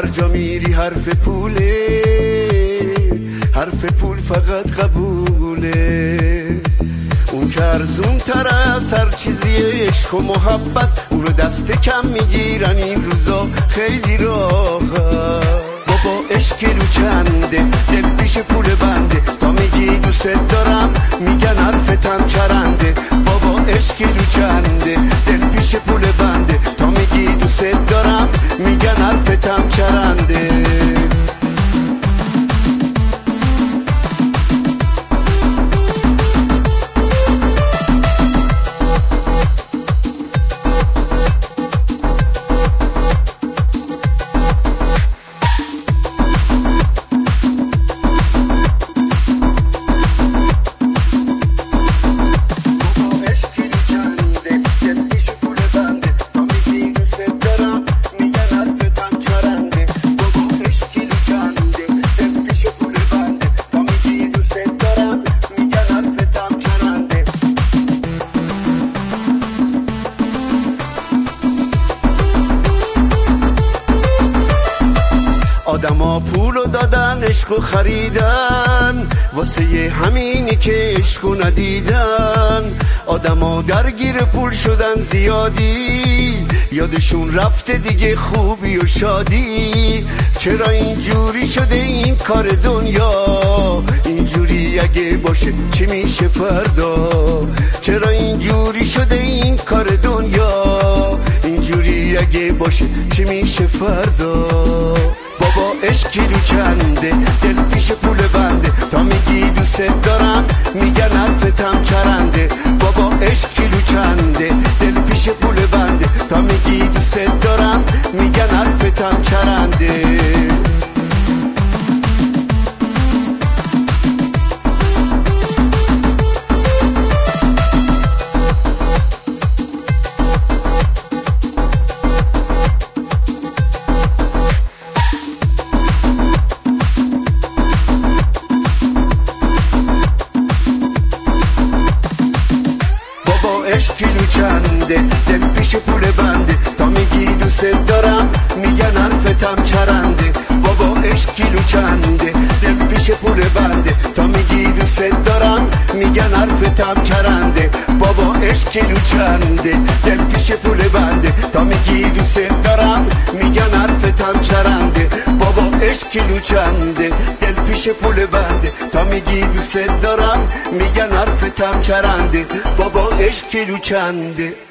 هر جا میری حرف پوله، حرف پول فقط قبوله. اون که ارزون تر از هر چیزی عشق و محبت، اونو دست کم میگیرن این روزا خیلی راحت. بابا عشق کیلو چنده، دل پیش پول بنده، تا میگی دوست دارم میگن حرفتم چرنده. بابا عشق کیلو چنده، دل پیش پول بنده، تا میگی دوست دارم میگن حرفتم چرنده. آدما پولو دادن عشقو خریدن، واسه همینی که عشقو ندیدن. آدما درگیر پول شدن زیادی، یادشون رفته دیگه خوبی و شادی. چرا اینجوری شده این کار دنیا، اینجوری اگه باشه چی میشه فردا؟ چرا اینجوری شده این کار دنیا، اینجوری اگه باشه چی میشه فردا؟ بابا عشق کیلو چنده، دل پیش پول بنده، تا میگی دوست دارم میگن حرفتم چرنده. بابا عشق کیلو چنده، دل پیش پول بنده، تا میگی دوست دارم میگن حرفتم چرنده. عشق کیلو چنده، دل پیش پول بنده، تا میگی دوست دارم میگن حرفتم چرنده. بابا عشق کیلو چنده، دل پیش پول بنده، تا میگی دوست دارم میگن حرفتم چرنده. بابا عشق کیلو چنده، دل پیش پول بنده، تا میگی دوست دارم میگن حرفتم چرنده. بابا عشق کیلو چنده، دل پیش پول بنده، تا میگی دوست دارم میگن حرفتم چرنده. بابا عشق کیلو چنده.